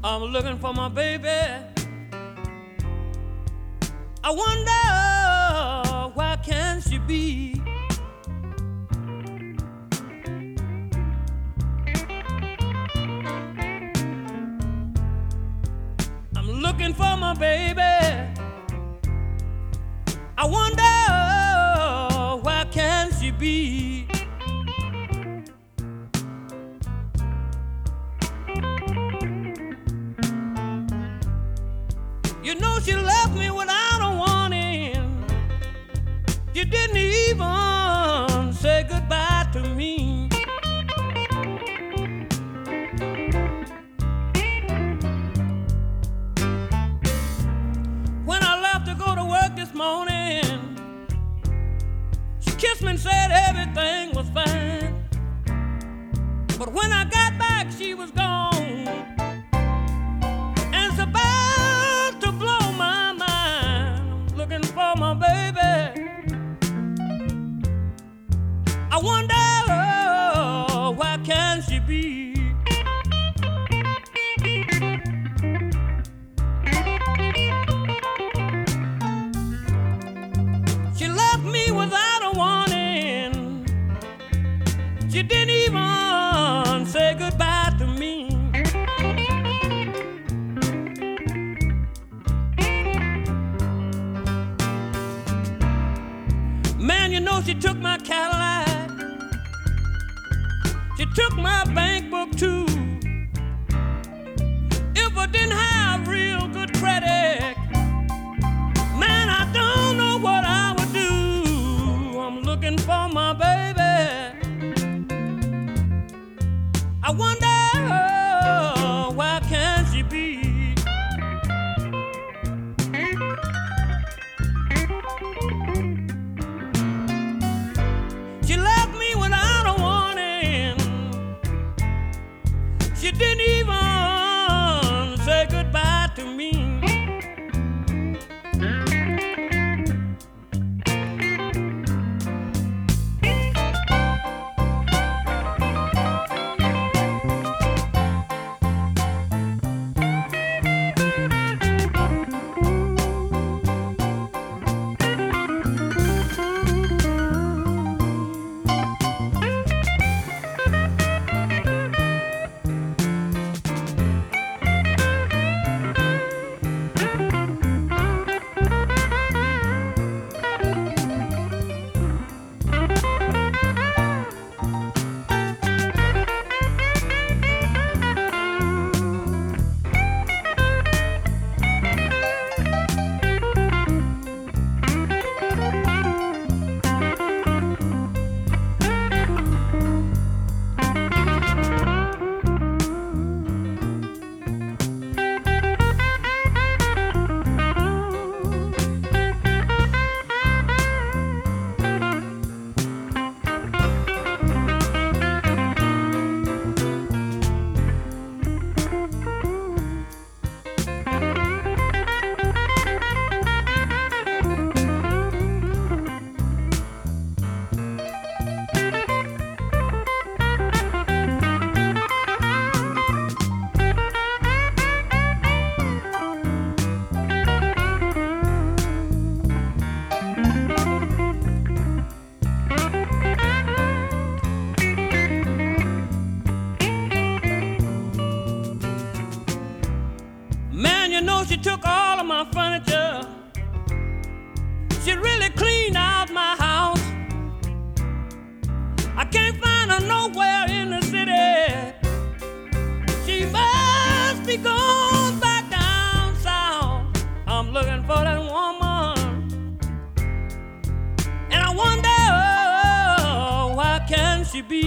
I'm looking for my baby. I wonder where can she be? I'm looking for my baby. I wonder where can she be? You know she left me without a warning. You didn't even say goodbye to me. When I left to go to work this morning, she kissed me and said everything was fine. But when I got back, she was gone. And it's about to blow my mind. I'm looking for my baby. I wonder where can she be? She left me without a warning. She didn't even say goodbye to me. Man, you know she took my Cadillac. She took my bank book too. If I didn't have real good credit, man, I don't know what I would do. I'm looking for my baby. I wonder where can she be? She left me without a warning. She didn't even say goodbye to me. Man, you know she took all of my furniture. She really cleaned out my house. I can't find her nowhere in the city. She must be gone back down south. I'm looking for that woman, and I wonder where can she be?